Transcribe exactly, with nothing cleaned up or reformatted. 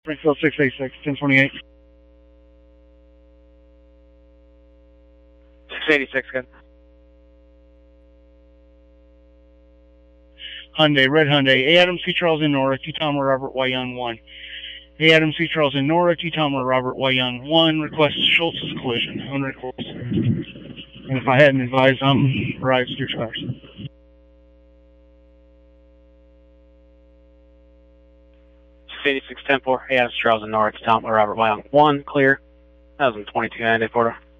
Springfield six eighty-six, ten twenty-eight. six eighty-six, good. Hyundai, red Hyundai. A. Adam C. Charles in Nora, T. Tom or Robert Y. Young, one. A. Adam C. Charles in Nora, T. Tom or Robert Y. Young, one. Request Schultz's collision. Unrequest. And if I hadn't advised, I'm right, your cars. six eighty-six, ten four. A. Adam C. Charles in Nora, T. Tom or Robert Y. Young, one. Clear. That was in twenty-two ninety, Porter.